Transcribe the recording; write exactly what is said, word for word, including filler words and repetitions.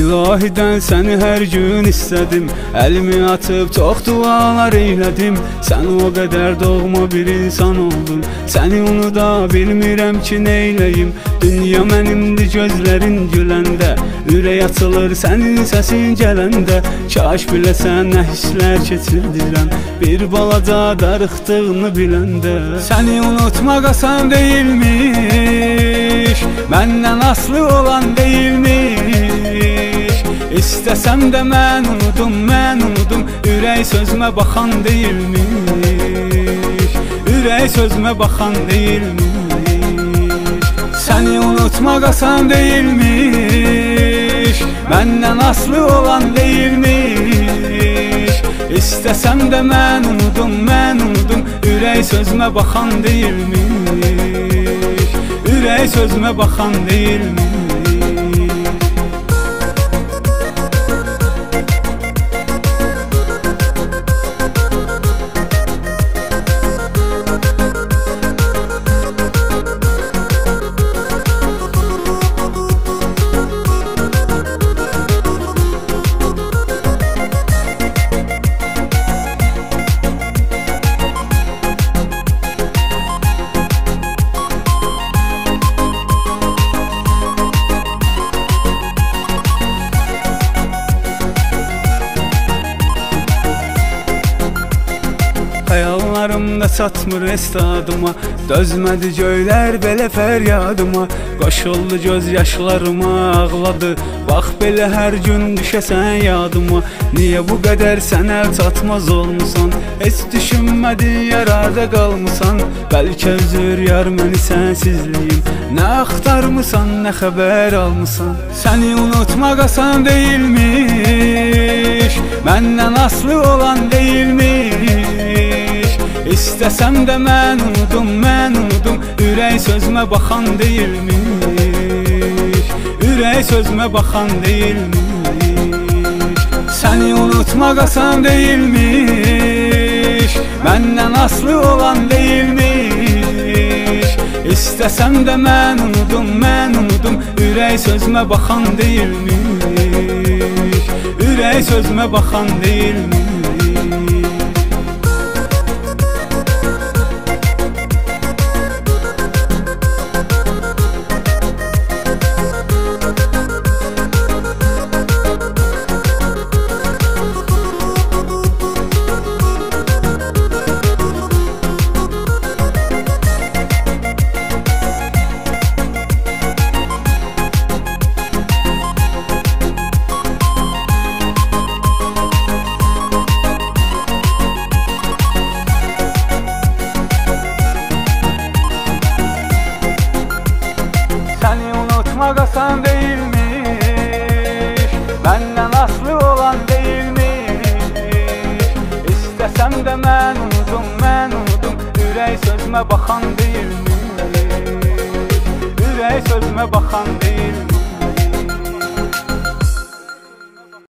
İlahiden səni hər gün istədim, əlimi atıb çox dualar eylədim. Sən o qədər doğma bir insan oldun, səni unuda bilmirəm ki neyləyim. Dünya mənimdir gözlərin güləndə, ürək açılır sənin səsin gələndə. Kaş biləsən nə hisslər keçirdirəm, bir balaca darıxdığını biləndə. Səni unutmaq asan deyilmiş, məndən aslı olan deyilmiş. İstəsəm də mən unudum, mən unudum, ürək sözümə baxan deyilmiş. Ürək sözümə baxan deyilmiş. Səni unutmaq asan deyilmiş, məndən aslı olan deyilmiş. İstəsəm də mən unudum, mən unudum, ürək sözümə baxan deyilmiş. Ürək sözümə baxan deyilmiş. Xəyallarımda çatmır estadıma, dözmədi göylər belə fəryadıma. Qoşuldu göz yaşlarıma, ağladı, bax belə hər gün düşəsən yadıma. Niyə bu qədər sən əl çatmaz olmusan, heç düşünmədin yarada qalmısan. Bəlkə üzür yar məni sənsizliyim, nə axtarmısan, nə xəbər almısan. Səni unutmaq asan deyilmiş, məndən aslı olan deyilmiş. İstəsəm də mən unudum, mən unudum, ürək sözümə baxan deyilmiş. Ürək sözümə baxan deyilmiş. Səni unutmaq asan deyilmiş, məndən aslı olan deyilmiş. İstəsəm də mən unudum, mən unudum, ürək sözümə baxan deyilmiş. Ürək sözümə baxan deyilmiş. Səni unutmaq asan deyilmiş, məndən aslı olan deyilmiş. İstəsəm də mən unudum, mən unudum, ürək sözümə baxan deyilmiş. Ürək sözümə baxan